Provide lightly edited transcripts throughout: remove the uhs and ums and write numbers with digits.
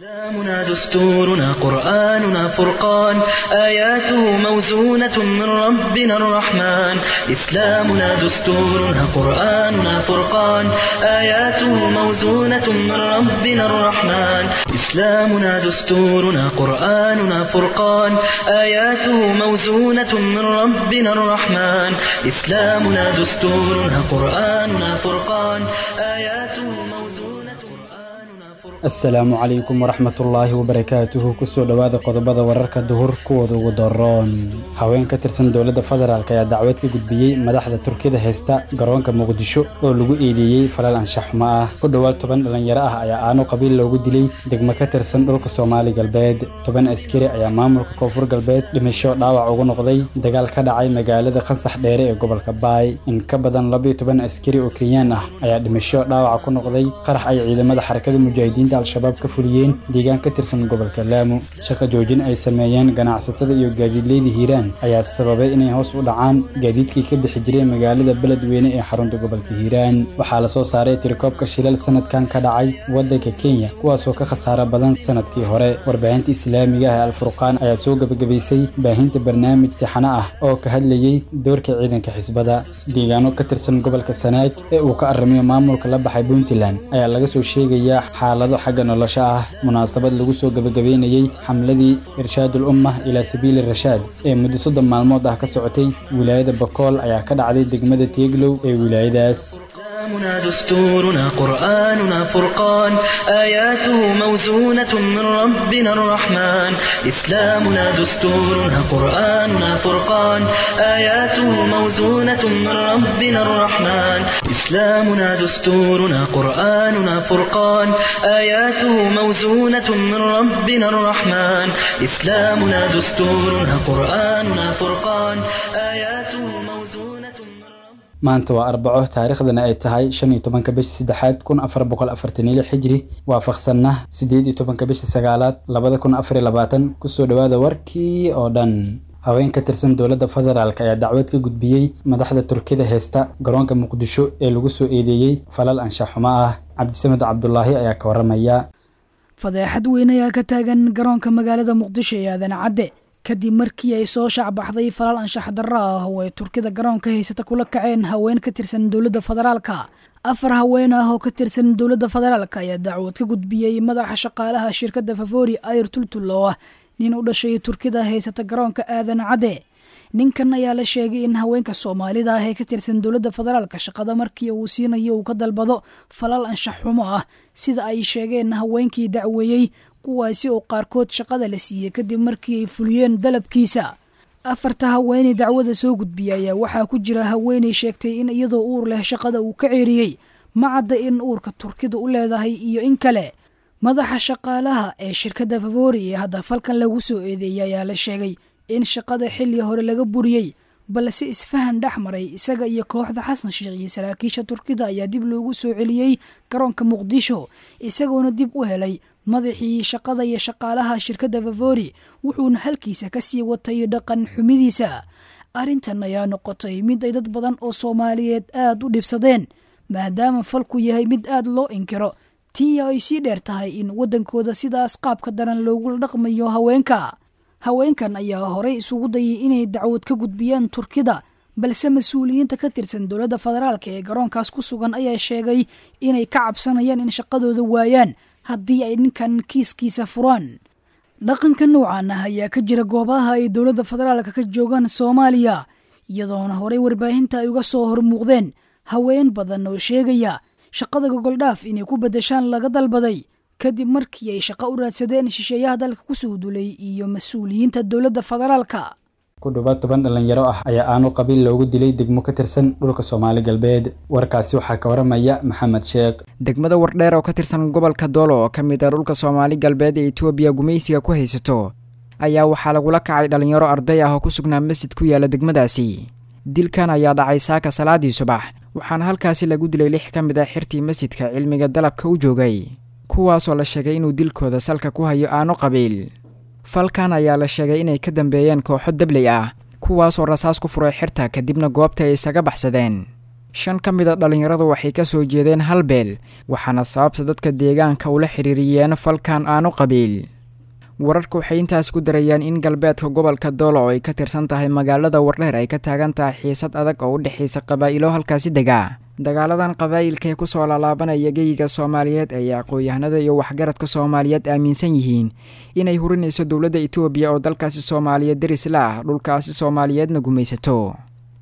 إسلامنا دستورنا قرآننا فرقان آياته موزونة من ربنا الرحمن إسلامنا دستورنا قرآننا فرقان آياته موزونة من ربنا الرحمن إسلامنا دستورنا قرآننا فرقان آياته موزونة من ربنا الرحمن إسلامنا دستورنا قرآننا فرقان آياته asalaamu calaykum waraxmatullaahi wabarakaatuhu kusoo dhowaada qodobada wararka duhur kuwooda ugu daroon haween ka tirsan dowladda federaalk ayaa dacwad ka gudbiyey madaxda turkida haysta garoonka muqdisho oo lagu eedeeyey falal anshax xumo ah ku dhowaad 10 dhalinyaro ah ayaa aanu qabiil loogu dilay degmo ka tirsan dhulka Soomaali galbeed 10 askari ayaa maamulka koonfur galbeed dhimasho dhaawac ugu noqday dagaal ka dhacay magaalada Qansax Dheere ee gobolka Baay in ka badan 12 askari oo Kenyan ah ayaa dhimasho dhaawac ku noqday qarax ay ciidamada xarakada mujaahidiin al-shabaab ka fuliyeen deegaan ka tirsan gobolka Lamu shaqo joojin ay sameeyeen ganacsatada iyo gaadiidleyda Hiiraan ayaa sababay inay hoos u dhacaan gaadiidkii ka bixi jiray magaalada Beledweyne ee xarunta gobolka Hiiraan waxaa la soo saaray tirkoobka shilal sanadkan ka dhacay waddanka Kenya kuwaas oo ka khasaaro badan sanadkii hore warbaahinta Islaamiga ah Al-Furqaan ayaa soo gabagabaysay baahinta barnaamij taxane ah oo ka hadlayay doorka ciidanka xisbada deegaano ka tirsan gobolka Sanaag ee uu ka arrimayo maamulka la baxay Puntland ayaa laga soo sheegayaa xaalado xagga nolosha ah munaasabad lagu soo gabagabeynayay xamladii irshaadul ummah ila sabiil rashaad ee muddo 3 maalmood ah ka socotay wilaayada Bakool ayaa ka dhacday degmada Teeglow ee wilaayadaas إسلامنا دستورنا قرآننا فرقان آياته موزونة من ربنا الرحمن إسلامنا دستورنا قرآننا فرقان آياته موزونة من ربنا الرحمن إسلامنا دستورنا قرآننا فرقان آياته موزونة من ربنا الرحمن إسلامنا دستورنا قرآننا فرقان آياته موزونة maanta waa arbaco taariikhdana ay tahay 15 bisha 3 1446 hijri waafaqsanna 18 bisha 9 2024 kusoo dhawaada warkii oo dhan haween ka tirsan dowladda federaalk ayaa dacwad ka gudbiyey madaxda turkida haysta garoonka muqdisho ee lagu soo eedeeyey falal anshax xumo ah cabdisamed cabdullaahi ayaa ka waramaya fadeexad weyn ayaa ka taagan garoonka magaalada muqdisho ee aadan cadde kadib markii ay soo shacbaxday falal anshax darro ah oo ay turkida garoonka haysata kula kaceen haween ka tirsan dowladda federaalka 4 haween ah oo ka tirsan dowladda federaalka ayaa dacwad ka gudbiyey madaxa shaqaalaha shirkadda Favori Air Tultulo nin u dhashay turkida haysata garoonka aadan cadde ninkan ayaa la sheegay in haweenka Soomaalida ah ee ka tirsan dowladda federaalka shaqada markii uu siinayo uu ka dalbado falal anshax xumo ah sida ay sheegeen haweenkii dacweeyay kuwaasi oo qaarkood shaqada la siiyay kadib markii ay fuliyeen dalabkiisa 4 haweeney dacwada soo gudbiyay ayaa waxaa ku jira haweeney sheegtay in iyadoo uur leh shaqada uu ka ceeriyay macadda in uurka turkida u leedahay iyo in kale madaxa shaqaalaha ee shirkadda Favori ee hadda falkan lagu soo eedeeyay ayaa la sheegay in shaqada xilli hore laga buriyay balse isfahan dhaxmaray isaga iyo kooxda Xasan Sheekh iyo saraakiisha turkida ayaa dib loogu soo celiyay garoonka Muqdisho isagoona dib u helay madaxii shaqada iyo shaqaalaha shirkadda Favori wuxuuna halkiisa ka sii watay dhaqan xumidiisa arintan ayaa noqotay mid ay dad badan oo Soomaaliyeed aad u dhibsadeen maadaama falku yahay mid aad loo inkiro tii ay si dheer tahay in wadankooda sidaas qaabka daran loogu dhaqmayo haweenkan ayaa horey isugu dayay inay dacwad ka gudbiyaan turkida balse mas'uuliyiinta ka tirsan dowladda federaalka ee garoonkaas ku sugan ayaa sheegay inay ka cabsanayaan in shaqadooda waayaan haddii ay ninkan kiiskiisa furaan dhaqanka noocan ah ayaa ka jira goobaha ay dowladda federaalka ka joogaan Soomaaliya iyadoona horey warbaahinta ay uga soo hormuuqdeen haween badan oo sheegaya shaqada gogoldhaaf inay ku bedeshaan laga dalbaday kadib markii ay shaqo u raadsadeen shisheeyaha dalka ku soo dulay iyo mas'uuliyiinta dowladda federaalka ku dhowaad 10 dhalinyaro ah ayaa aanu qabiil loogu dilay degmo ka tirsan dhulka Soomaali galbeed warkaasi waxaa ka waramaya Maxamed Sheekh degmada Wardheer oo ka tirsan gobolka Doolo oo kamid ah dhulka Soomaali galbeed ee Itoobiya gumaysiga ku haysato ayaa waxaa lagu la kacay dhalinyaro arday ah oo ku sugnaa masjid ku yaala degmadaasi dilkan ayaa dhacay saaka salaadii subax waxaana halkaasi lagu dilay 6 kamid ah xirtii masjidka cilmiga dalabka u joogay kuwaas oo la sheegay inuu dilkooda salka ku hayo aanu qabiil falkan ayaa la sheegay inay ka dambeeyeen kooxo dabley ah kuwaas oo rasaas ku furay xirta kadibna goobta ay isaga baxsadeen 5 ka mid a dhalinyaradu waxay ka soo jeedeen hal beel waxaana sababta dadka deegaanka ula xiriiriyeen falkan aanu qabiil wararku waxay intaas ku darayaan in galbeedka gobolka Doolo oo ay ka tirsan tahay magaalada Wardheer ay ka taagan tahay xiisad adag oo u dhaxaysa qabaa'ilo halkaasi dega dagaaladan qabaa'ilka ee ku soo laalaabanaya geeyiga Soomaaliyeed ay aqoon-yahanada iyo waxgaradka Soomaaliyeed aaminsan yihiin inay hurinayso dawladda Itoobiya oo dalkaasi Soomaaliyeed deris la ah dhulkaasi Soomaaliyeedna gumaysato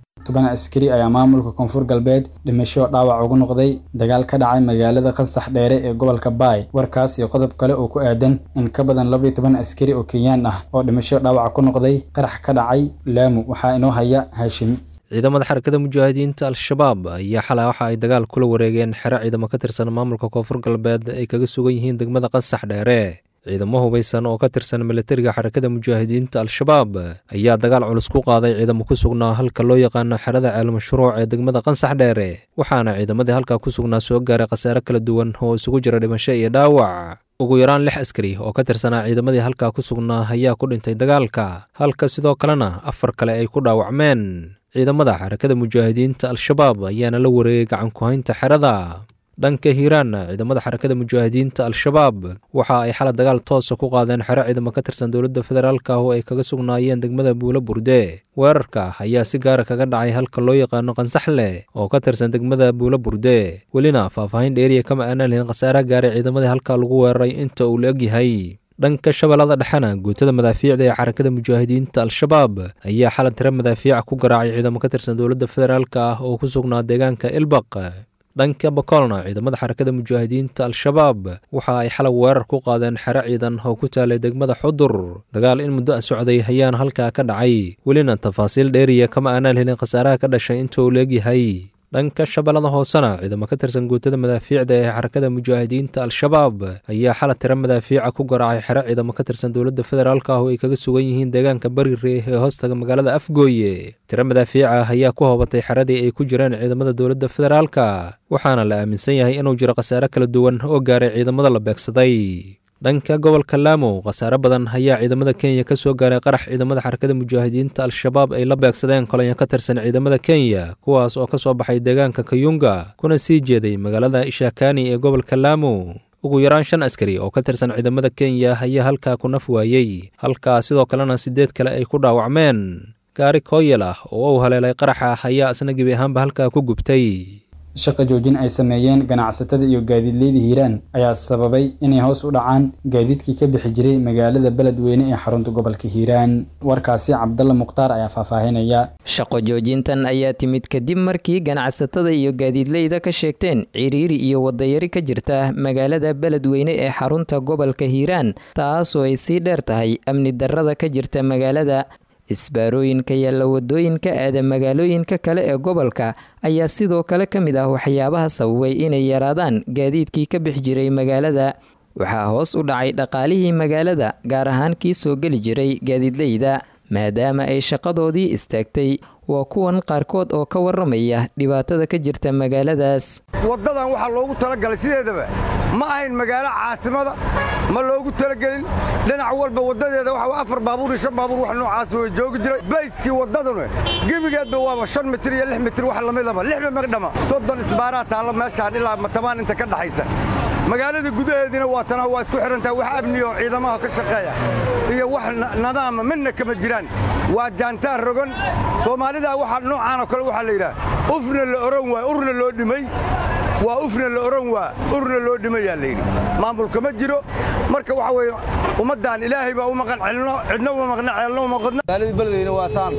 10 askari ayaa maamulka koonfur galbeed dhimasho dhaawac ugu noqday dagaal ka dhacay magaalada Qansax Dheere ee gobolka Baay warkaas iyo qodob kale oo ku aadan in ka badan 12 askari oo Kenyaan ah oo dhimasho dhaawac ku noqday qarax ka dhacay Lamu waxa inoo haya Hashim ciidamada xarakada mujaahidiinta al-shabaab ayaa xalay waxa ay dagaal kula wareegeen xero ciidamo ka tirsan maamulka koonfur galbeed ay kaga sugan yihiin degmada Qansax Dheere ciidamo hubeysan oo ka tirsan militariga xarakada mujaahidiinta al-shabaab ayaa dagaal culus ku qaaday ciidamo ku sugnaa halka loo yaqaan xerada ceel mashruuc ee degmada Qansax Dheere waxaana ciidamadii halka ku sugnaa soo gaaray khasaare kala duwan oo isugu jira dhimasho iyo dhaawac ugu yaraan 6 askari oo ka tirsanaa ciidamadii halka ku sugnaa ayaa ku dhintay dagaalka halka sidoo kalena 4 kale ay ku dhaawacmeen ciidamada xarakada mujaahidiinta al-shabaab ayaana la wareegay gacan ku haynta xerada dhanka Hiiraan ciidamada xarakada mujaahidiinta al-shabaab waxa ay xalay dagaal toos ku qaadeen xero ciidamo ka tirsan dawladda federaalka oo ay kaga sugnaayeen degmada Buula Burde weerarka ayaa si gaar ah kaga dhacay halka loo yaqaan Qansaxle oo ka tirsan degmada Buula Burde welina faahfaahin dheeriya kama aanan helin khasaare gaaray ciidamadii halka lagu weeraray inta uu la egyahay dhanka shabeellada dhexana guutada madaafiicda ee xarakada mujaahidiinta al-shabaab ayaa xalay tiro madaafiic ku garaacay ciidamo ka tirsan dawladda federaalka oo ku sugnaa deegaanka Ilbaq dhanka Bakolna ciidamada xarakada mujaahidiinta al-shabaab waxa ay xalay weerar ku qaadeen xero ciidan oo ku taalay degmada Xudur dagaal in muddo socday ayaan halka ka dhacay welina tafaasiil dheeriya kama aanan helin khasaaraha ka dhashay inta uu leeyahay dhanka shabeellada hoosena ciidamo ka tirsan guutada madaafiicda ee xarakada mujaahidiinta al-shabaab ayaa xalay tiro madaafiica ku garaacay xero ciidamo ka tirsan dawladda federaalka oo ay kaga sugan yihiin deegaanka Bariire ee hoostaga magaalada Afgooye tiro madaafiica ayaa ku hoobatay xeradii ay ku jireen ciidamada dawladda federaalka waxaana la aaminsan yahay inuu jiro khasaare kala duwan oo gaaray ciidamada la beegsaday dhanka gobolka Lamu khasaare badan ayaa ciidamada Kenya ka soo gaaray qarax ciidamada xarakada mujaahidiinta al-shabaab ay la beegsadeen kolonyo ka tirsan ciidamada Kenya kuwaas oo ka soo baxay deegaanka Kayunga kuna sii jeeday magaalada Ishakani ee gobolka Lamu ugu yaraan 5 askari oo ka tirsan ciidamada Kenya ayaa halka ku naf waayay halka sidoo kalena 8 kale ay ku dhaawacmeen gaari kooyal ah oo uu haleelay qaraxa ayaa asna gibi ahaanba halka ku gubtay shaqo joojin ay sameeyeen ganacsatada iyo gaadiidleyda Hiiraan ayaa sababay inay hoos u dhacaan gaadiidkii ka bixi jiray magaalada Beledweyne ee xarunta gobolka Hiiraan warkaasi Cabdalla Muqtaar ayaa faahfaahinaya shaqo joojintan ayaa timid kadib markii ganacsatada iyo gaadiidleyda ka sheegteen ciriiri iyo wadayari ka jirta magaalada Beledweyne ee xarunta gobolka Hiiraan taas oo ay sii dheer tahay amni darrada ka jirta magaalada isbaarooyinka yaalla wadooyinka aada magaalooyinka kale ee gobolka ayaa sidoo kale ka mid ah waxyaabaha sababay inay yaraadaan gaadiidkii ka bixi jiray magaalada waxaa hoos u dhacay dhaqaalihii magaalada gaar ahaan kii soo geli jiray gaadiidleyda maadaama ay shaqadoodii istaagtay waa kuwan qaarkood oo ka waramaya dhibaatada ka jirta magaaladaas wadadan waxaa loogu talagalay sideedaba ma ahayn magaalo caasimada ma loogu talagelin dhinac walba wadadeeda waxa 4 baabuur iyo 5 baabuur wax noocaas oo joogi jiray bayskii wadaduna gebigeedba waa 5 mitir iyo 6 mitir wax lamidaba 6 magdhama 30 isbaaraa taala meeshaan ilaa matamaan inta ka dhaxaysa magaalada gudaheedina waa tan waa isku xirantaa wax amni oo ciidamada ka shaqeeya iyo wax nidaam minna kama jiraan waa jaantaan rogan Soomaalida waxa noocaan oo kale waxa la yiraahdaa ufna la oran waa urna loo dhimay waa ufna la oran waa urna loo dhimay yaa leeyahay maamulka ma jiro marka waxa weeye ummadaan Ilaahay baa u maqan cilno cidna uma maqna cilno uma qodna magaalada Beledweyne waa saan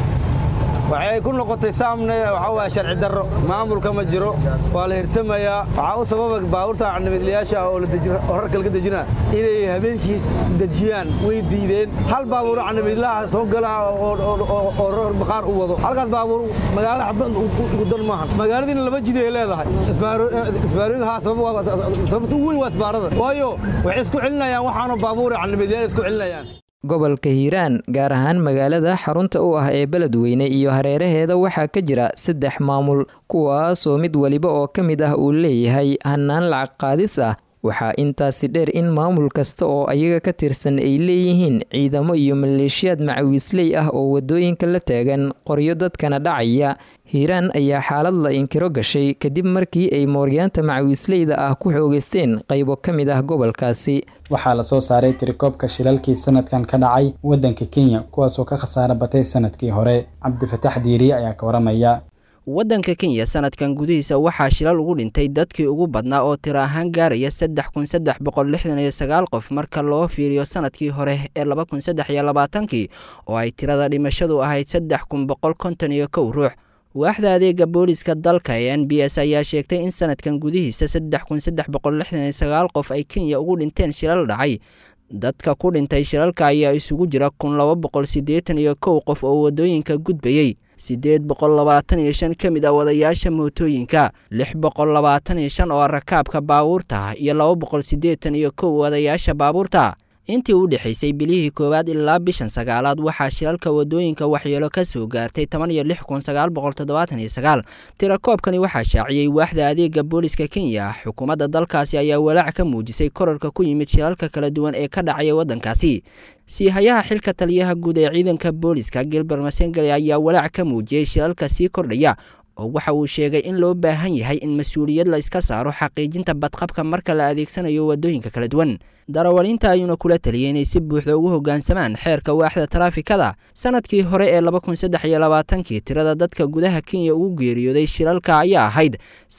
waxay ku noqotay saamne waxa waa sharci darro maamulka ma jiro waa la hirtamayaa waxa uu sababa baabuurta cunimidlayaasha oo la dejin horarka laga dejina inay habeenkii dejiyaan way diideen hal baabuur cunimidlaha soo gala oo baqaar u wado halkaas baabuur magaalada xabad ugu dan maahan magaaladina laba jid ay leedahay isbaarooyinka sababtu weyn waa isbaarada waayo waxay isku celinayaan waxaanu baabuur cunimidlayaal isku celinayaan gobolka Hiiraan gaar ahaan magaalada xarunta u ah ee Beledweyne iyo hareeraheeda waxaa ka jira 3 maamul kuwaas oo mid waliba oo ka mid ah uu leeyahay hanaan lacag qaadis ah waxaa intaasi dheer in maamul kasta oo ayaga ka tirsan ay leeyihiin ciidamo iyo maleeshiyaad macawiisley ah oo wadooyinka la taagan qoryo dadkana dhacaya. Hiiraan ayaa xaalad la inkiro gashay kadib markii ay mooryaanta macawiisleyda ah ku xoogeysteen qaybo ka mid ah gobolkaasi. waxaa la soo saaray tirikoobka shilalkii sanadkan ka dhacay waddanka Kenya kuwaasoo ka khasaare batay sanadkii hore. Cabdifatax Diiri ayaa ka waramaya. waddanka Kenya sanadkan gudihiisa waxaa shilal ugu dhintay dadkii ugu badnaa oo tiro ahaan gaaraya 3,369 qof marka loo fiiriyo sanadkii hore ee 2023 oo ay tirada dhimashadu ahayd 3,151 ruux. waaxda adeega booliska dalka ee NBS ayaa sheegtay in sanadkan gudihiisa 3,369 qof ay Kenya ugu dhinteen shilal dhacay. dadka ku dhintay shilalka ayaa isugu jira 281 qof oo wadooyinka gudbayay, 825 ka mid ah wadayaasha mootooyinka, 625 oo rakaabka baabuurta iyo 281 wadayaasha baabuurta. intii u dhaxaysay bilihii koowaad ilaa bishan sagaalaad waxaa shilalka wadooyinka waxyeelo ka soo gaartay 16,979. tirakoobkani waxaa shaaciyey waaxda adeega booliska Kenya. xukuumadda dalkaasi ayaa walaac ka muujisay kororka ku yimid shilalka kala duwan ee ka dhacaya waddankaasi. siihayaha xilka taliyaha guud ee ciidanka booliska Gilbert Masengeli ayaa walaac ka muujiyey shilalka sii kordhaya oo waxa uu sheegay in loo baahan yahay in mas'uuliyad la iska saaro xaqiijinta badqabka marka la adeegsanayo wadooyinka kala duwan. darawaliinta ayuuna kula taliyay inay si buuxda ugu hoggaansamaan xeerka waaxda taraafikada. sanadkii hore ee 2023 tirada dadka gudaha Kenya ugu geeriyooday shilalka ayaa ahayd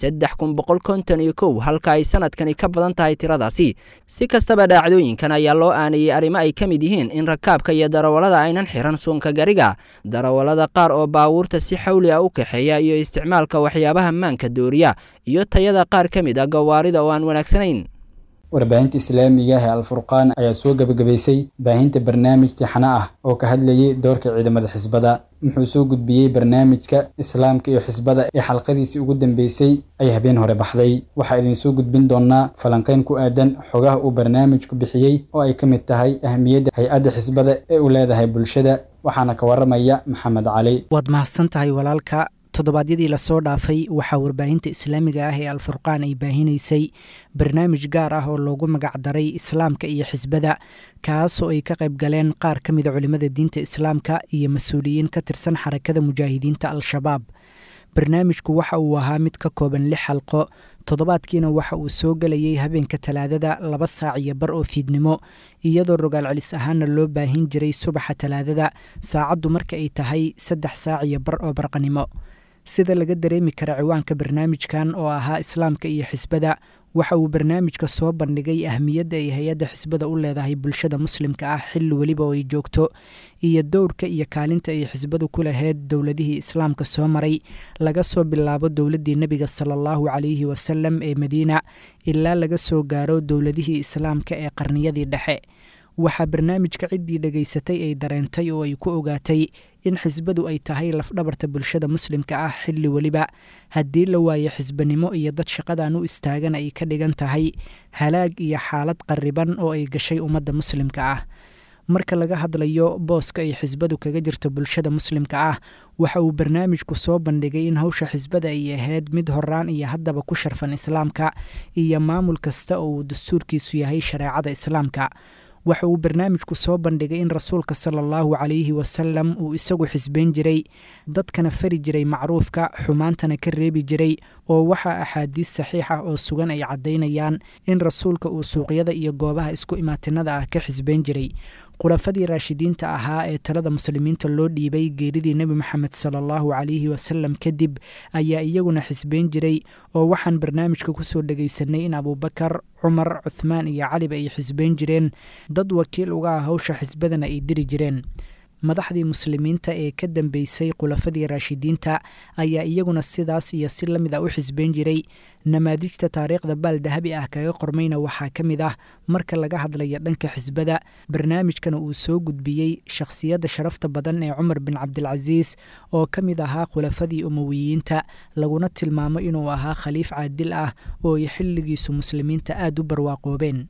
3,151 halka ay sanadkani ka badan tahay tiradaasi. si kastaba dhacdooyinkan ayaa loo aanayay arrimo ay ka mid yihiin in rakaabka iyo darawalada aynan xiran suunka gariga, darawalada qaar oo baabuurta si xawli ah u kaxeeya iyo isticmaalka waxyaabaha maanka dooriya, iyo tayada qaar ka mid ah gawaarida oo aan wanaagsanayn. warbaahinta islaamiga ah ee Al-Furqaan ayaa soo gabagabaysay baahinta barnaamij tixana ah oo ka hadlayay doorka ciidamada xisbada. muxuu soo gudbiyey barnaamijka islaamka iyo xisbada ee xalqadiisii ugu dambeysay ay habeen hore baxday. waxaa idin soo gudbin doonaa falanqeyn ku aadan xogaha uu barnaamijku bixiyey oo ay ka mid tahay ahmiyadda hay-adda xisbada ee u leedahay bulshada. waxaana ka waramaya Maxamed Cali. waad mahadsan tahay walaalka. toddobaadyadii lasoo dhaafay waxaa warbaahinta islaamiga ah ee Al-Furqaan ay baahinaysay barnaamij gaar ah oo loogu magac daray islaamka iyo xisbada, kaasoo ay ka qayb galeen qaar ka mid a culimmada diinta islaamka iyo mas-uuliyiin ka tirsan xarakada mujaahidiinta Al-Shabaab. barnaamijku waxa uu ahaa mid ka kooban 6 xalqo. toddobaadkiina waxa uu soo gelayay habeenka talaadada 2 saac iyo bar oo fiidnimo, iyadoo rogaal celis ahaana loo baahin jiray subaxa talaadada saacaddu marka ay tahay 3 saac iyo bar oo barqanimo. sida laga dareemi kara ciwaanka barnaamijkan oo ahaa islaamka iyo xisbada, waxa uu barnaamijka soo bandhigay ahmiyadda ay hay-adda xisbada u leedahay bulshada muslimka ah xilli weliba oo ay joogto, iyo dowrka iyo kaalinta ay xisbadu ku lahayd dowladihii islaamka soo maray laga soo bilaabo dowladdii nebiga salaallahu calayhi wasalam ee madiina ilaa laga soo gaaro dowladihii islaamka ee qarniyadii dhexe. waxaa barnaamijka ciddii dhegaysatay ay dareentay oo ay ku ogaatay in xisbadu ay tahay lafdhabarta bulshada muslimka ah xilli weliba. haddii la waayo xisbanimo iyo dad shaqadan u istaagan ay ka dhigan tahay halaag iyo xaalad qarriban oo ay gashay ummadda muslimka ah. marka laga hadlayo booska ay xisbadu kaga jirto bulshada muslimka ah, waxa uu barnaamijku soo bandhigay in hawsha xisbada ay ahayd mid horaan iyo haddaba ku sharfan islaamka iyo maamul kasta oo uu dastuurkiisu yahay shareecada islaamka. waxa uu barnaamijku soo bandhigay in rasuulka salaallahu calayhi wasalam uu isagu xisbeyn jiray, dadkana fari jiray macruufka, xumaantana ka reebi jiray, oo waxaa axaadiis saxiix ah oo sugan ay caddaynayaan in rasuulka uu suuqyada iyo goobaha isku imaatinada ah ka xisbeyn jiray. khulafadii raashidiinta ahaa ee talada muslimiinta loo dhiibay geeridii nebi moxamed salaallahu calayhi wasalam kadib ayaa iyaguna xisbeyn jiray, oo waxaan barnaamijka kusoo dhegaysanay in abuubakar, cumar, cuthmaan iyo caliba ay xisbeyn jireen, dad wakiil uga ah hawsha xisbadana ay diri jireen. madaxdii muslimiinta ee ka dambeysay khulafadii raashidiinta ayaa iyaguna sidaas iyo si la mid ah u xisbeyn jiray. namaadijta taariikhda baal dahabi ah kaga qormayna waxaa ka mid ah marka laga hadlaya dhanka xisbada. barnaamijkana uu soo gudbiyey shakhsiyadda sharafta badan ee cumar bin cabdilcasiis oo ka mid ahaa khulafadii umawiyiinta, laguna tilmaamo inuu ahaa khaliif caadil ah oo ay xilligiisu muslimiinta aad u barwaaqoobeen.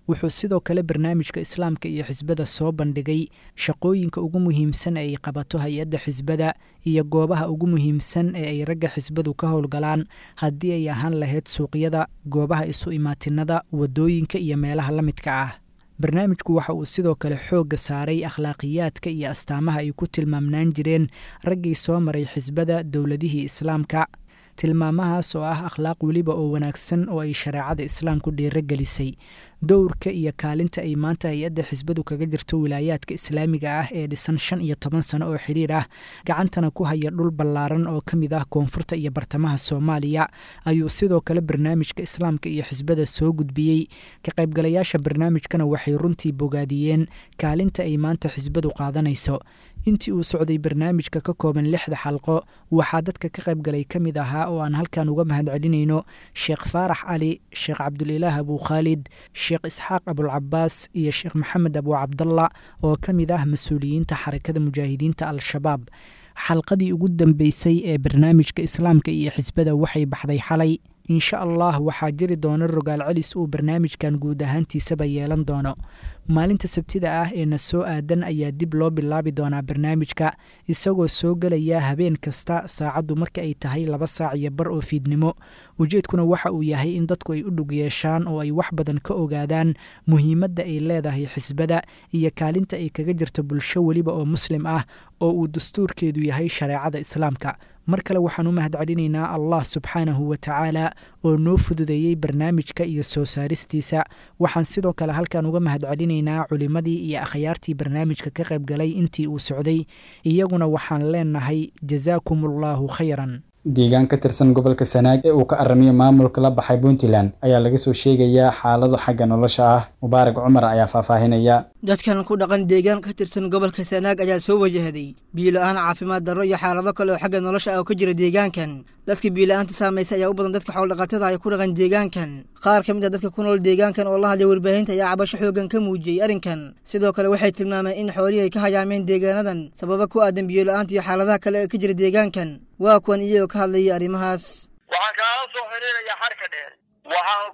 wuxuu sidoo kale barnaamijka islaamka iyo xisbada soo bandhigay shaqooyinka ugu muhiimsan ee ay qabato hay-adda xisbada iyo goobaha ugu muhiimsan ee ay ragga xisbadu ka howlgalaan haddii ay ahaan lahayd suuqyada, goobaha isu imaatinada, waddooyinka iyo meelaha la midka ah. barnaamijku waxa uu sidoo kale xoogga saaray akhlaaqiyaadka iyo astaamaha ay ku tilmaamnaan jireen raggii soo maray xisbada dowladihii islaamka, tilmaamahaas oo ah akhlaaq weliba oo wanaagsan oo ay shareecada islaamku dhiirogelisay. dowrka iyo kaalinta ay maanta hay-adda xisbadu kaga jirto wilaayaadka islaamiga ah ee dhisan 15 sano oo xidhiir ah, gacantana ku haya dhul ballaaran oo ka mid ah koonfurta iyo bartamaha Soomaaliya, ayuu sidoo kale barnaamijka islaamka iyo xisbada soo gudbiyey. ka qaybgalayaasha barnaamijkana waxay runtii bogaadiyeen kaalinta ay maanta xisbadu qaadanayso. intii uu socday barnaamijka ka kooban 6 xalqo, waxaa dadka ka qaybgalay ka mid ahaa oo aan halkan uga mahadcelinayno Sheekh Faarax Ali, Sheekh Cabdulilaah Abu Khaalid, Sheekh Isxaaq Abulcabaas iyo Sheekh Maxamed Abu Cabdalla oo ka mid ah mas-uuliyiinta xarakada mujaahidiinta Al-Shabaab. xalqadii ugu dambeysay ee barnaamijka islaamka iyo xisbada waxay baxday xalay. insha allah waxaa jiri doona rogaal celis uu barnaamijkan guud ahaantiisaba yeelan doono. maalinta sabtida ah ee na soo aadan ayaa dib loo bilaabi doonaa barnaamijka, isagoo soo gelaya habeen kasta saacaddu marka ay tahay 2 saac iyo bar oo fiidnimo. ujeedkuna waxa uu yahay in dadku ay u dhug yeeshaan oo ay wax badan ka ogaadaan muhiimadda ay leedahay xisbada iyo kaalinta ay kaga jirto bulsho weliba oo muslim ah oo uu dastuurkeedu yahay shareecada islaamka. mar kale waxaan u mahadcelinaynaa allah subxaanahu wa tacaala oo noo fududeeyey barnaamijka iyo soo saaristiisa. waxaan sidoo kale halkan uga mahadcelinaynaa culimmadii iyo akhyaartii barnaamijka ka qaybgalay intii uu socday. iyaguna waxaan leenahay jasaakumullahu khayran. deegaan ka tirsan gobolka Sanaag ee uu ka aramiyo maamulka la baxay Puntland ayaa laga soo sheegayaa xaalado xagga nolosha ah. Mubaarak Cumar ayaa faahfaahinaya. dadkan ku dhaqan deegaan ka tirsan gobolka Sanaag ayaa soo wajahday biyo la'aan, caafimaad darro iyo xaalado kale oo xagga nolosha ah oo ka jira deegaankan. dadka biyo la'aanta saameysay ayaa u badan dadka xoolo dhaqatada ah ku dhaqan deegaankan. qaar ka mid ah dadka ku nool deegaankan oo la hadlay warbaahinta ayaa cabasho xoogan ka muujiyey arrinkan. sidoo kale waxay tilmaameen in xoolihii ay ka hayaameen deegaanadan sababa ku aadan biyo la'aanta iyo xaaladaha kale ee ka jira deegaankan. waa kuwan iyagoo ka hadlayay arrimahaas. waxaan kaala soo xiriiraya xarka dheer, waxaan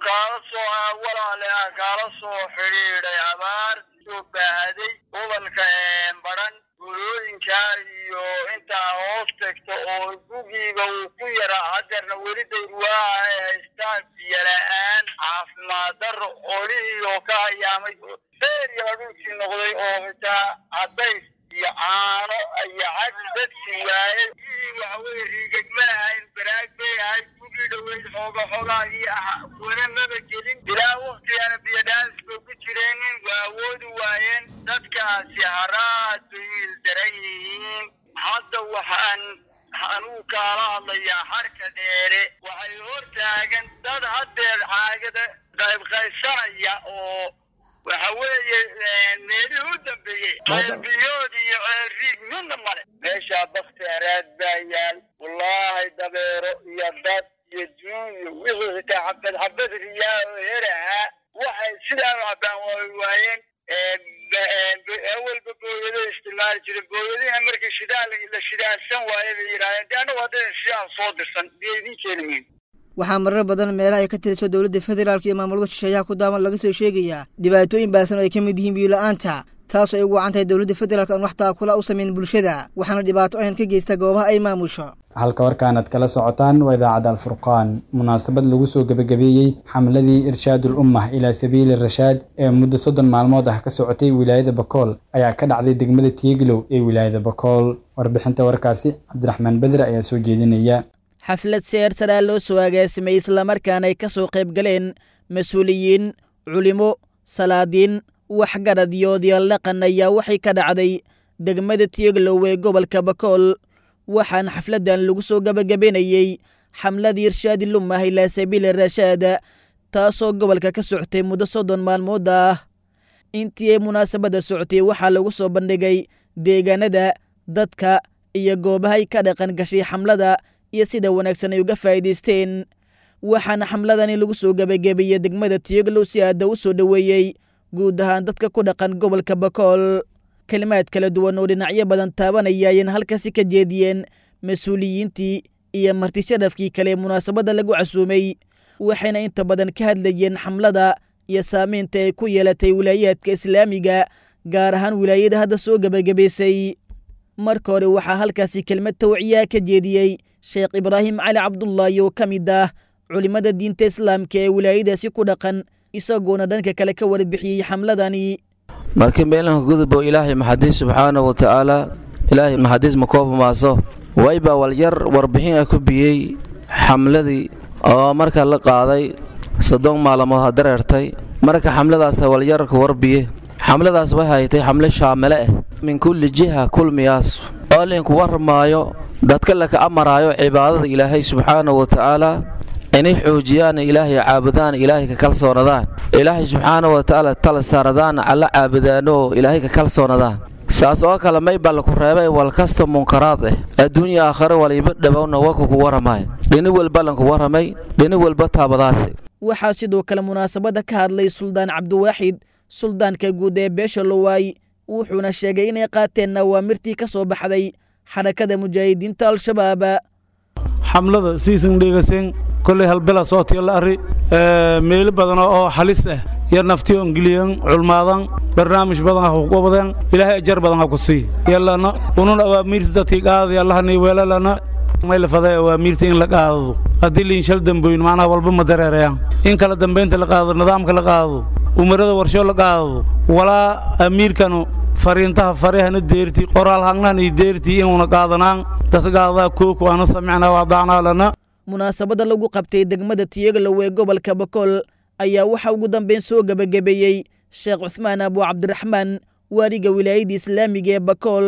kaala soo xiriiray abaar soo baahaday gobolka Badhan, gurooyinka iyo intaa hoos tagto oo gugiiba uu ku yaraa. hadeerna weli dayruwaa haystaan biyo la'aan, caafimaad darro, xoolihii oo ka hayaamay beer iyo dhulkii noqday oo xitaa cadays iyo caano iyo cad dadki waayey. waxa weye riigag ma ahayn, baraag bay ahayd, gugii dhaweyd xoogaagii wana maba gelin. ilaa waktigana biyo dhaalis bay ku jireenin, waa awoodi waayeen. dadkaasi haraad bay ildaran yihiin. hadda waxaan anugu kaala hadlayaa xarka dheere, waxay hor taagan dad hadeer caagada qaybqaysanaya oo waxa weeye meelihii u dambeeyey ceelbiyood iyo ceelriig midna male. meeshaa bakti araad baa yaal, wallaahi dabeero iyo dad iyo duunyo wixii xitaa xabad riyaa oo herahaa waxay sidaa cabaan waayeen. awalba booyado isticmaali jiren, booyadiina markii la shidaalsan waaye bay yidhahdeen de annagu haddayna shidaal soo dirsan biyo idiin keeni mayno. waxaa marar badan meelaha ay ka tirso dowladda federaalka iyo maamulada shisheeyaha ku daawan laga soo sheegayaa dhibaatooyin baasan oo ay ka mid yihiin biyo la'aanta, taasoo ay ugu wacan tahay dowladda federaalka aan wax taakula u samayn bulshada, waxaana dhibaato ahan ka geysta goobaha ay maamusho. halka warkaanad kala socotaan waa idaacadda Al-Furqaan. munaasabad lagu soo gabagabeeyey xamladii irshaadul ummah ilaa sabiili rashaad ee muddo 30 maalmood ah ka socotay wilaayada Bakool ayaa ka dhacday degmada Tiiglow ee wilaayada Bakool. warbixinta warkaasi Cabdiraxmaan Badri ayaa soo jeedinaya. xaflad seer saraa loo soo agaasimay islamarkaana ay ka soo qayb galeen mas-uuliyiin, culimo, salaadiin, waxgarad iyo odayaal dhaqan ayaa waxay ka dhacday degmada Tiiglow ee gobolka Bakool. waxaana xafladan lagu soo gabagabeynayey xamladii irshaadul ummah ilaa sabiili rashaad, taasoo gobolka ka socotay muddo 30 maalmood ah. intii ay munaasabada socotay waxaa lagu soo bandhigay deegaanada, dadka iyo goobaha ay ka dhaqan gashay xamlada iyo sida wanaagsan ay uga faa'iideysteen. waxaana xamladani lagu soo gabagabeeyey degmada Tiiglow si aad u soo dhaweeyey guud ahaan dadka ku dhaqan gobolka Bakool. kalimaad kala duwan oo dhinacyo badan taabanaya ayayna halkaasi ka jeediyeen mas-uuliyiintii iyo marti sharafkii kale munaasabada lagu casuumay. waxayna inta badan ka hadlayeen xamlada iyo saamaynta ay ku yeelatay wilaayaadka islaamiga gaar ahaan wilaayada hadda soo gebagabaysay marka hore waxaa halkaasi kelmad tawciyaa ka jeediyey sheekh ibraahim cali cabdullaahi oo ka mid ah culimmada diinta islaamka ee wilaayadaasi ku dhaqan isagoona dhanka kale ka warbixiyey xamladani markii meelanka guduboo ilaahay maxadiis subxaanahu wa tacaala ilaahay maxadiis ma koobamaaso wayba walyar warbixin ah ku biyey xamladii oo marka la qaaday 30 maalmood ha dareertay marka xamladaas walyarka warbiye xamladaas waxay haytay xamle shaamile ah min kulli jiha kulmiyaas oo linku warmaayo dadka la ka amaraayo cibaadada ilaahay subxaanahu wa tacaala inay xoojiyaan ilaahay caabudaan ilaahay ka kalsoonadaan ilaahay subxaanahu wa tacaala tala saaradaan alla caabudaano ilaahay ka kalsoonadaan saas oo kale may bal ku reebay wal kasta munkaraad ah adduunyo aakhiro waliba dhawna waka ku waramay dhini walba lan ku waramay dhini walba taabadaas waxaa sidoo kale munaasabada ka hadlay suldaan cabdiwaaxid suldaanka guud ee beesha Luway wuxuuna sheegay inay qaateen awaamirtii ka soo baxday xarakada mujaahidiinta al-shabaab xamlada siisan dheegayseen kulli halbala sootiyo la ari meel badan oo halis ah yar naftiyo ingiliyan culmaadan barnaamij badan ah oo badan ilaahay ajar badan ku sii yallana unun awaamirta dadkii qaadi allahna weelalana meel faday awaamirta in la qaado hadii liin shal damboyn macna walba ma dareerayaan in kala dambeynta la qaado nidaamka la qaado umarada warsho la qaado wala amiirkanu fariintaha farihana deerti qoraal hangnan deerti inuu qaadanaan dadka kooku aan samicna wadaana lana munaasabada lagu qabtay degmada Tiyaglo ee gobolka Bakool ayaa waxa ugu dambeyn soo gabagabeeyay Sheekh Uthman Abu Abdurrahman wariga wilaayada islaamiga ee Bakool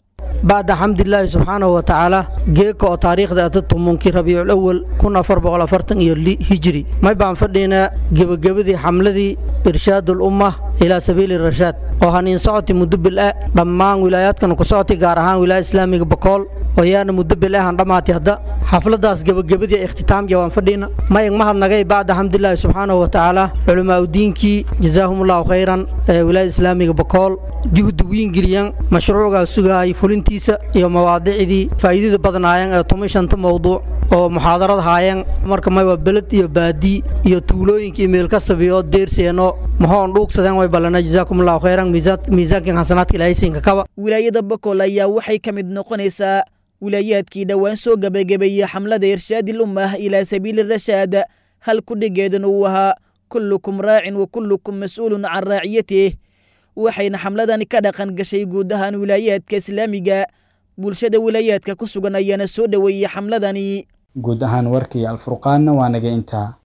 بعد حمد الله سبحانه وتعالى جيكو تاريخ ذات منكر ربيع الأول كنا 440 يلي هجري ما يبان فدينا جبدي حملتي إرشاد الأمة إلى سبيل الرشاد وهنين صوتي مدب الآ ضمان ولايات كانوا كصوتي جارهان ولاية إسلامية بقول ويانا مدب الآ هنضمات يهدا حفلة داس جبدي اختتام جوان فدينا ما يجمعهم نجاي بعد حمد الله سبحانه وتعالى علماء الدين كي جزاهم الله خيرا ولاية إسلامية بقول جهد وين جريان مشروع سجاي فلنتيسا يوم مواضيعدي فايدة بدنايان توميشان موضوع oo muxaadarad haayeen marka may waa balad iyo baadi iyo tuulooyinkii meel kasta biyo deerseeno maxaan dhuugsadeen way balana jazaakumullahu khayran miisaankan xasanaadka ilaahay siinka kaba wilaayada Bakool ayaa waxay ka mid noqonaysaa wilaayadkii dhawaan soo gabagabeeyay xamlada irshaadil ummah ila sabiil rashaad hal ku dhigeedana uu ahaa kullukum raa'in wa kullukum mas'uulun an raa'iyatihi waxayna xamladani ka dhaqan gashay guud ahaan wilaayadka islaamiga bulshada wilaayadka ku sugan ayaana soo dhaweeyay xamladani guud ahaan warkii alfurqaanna waa naga intaa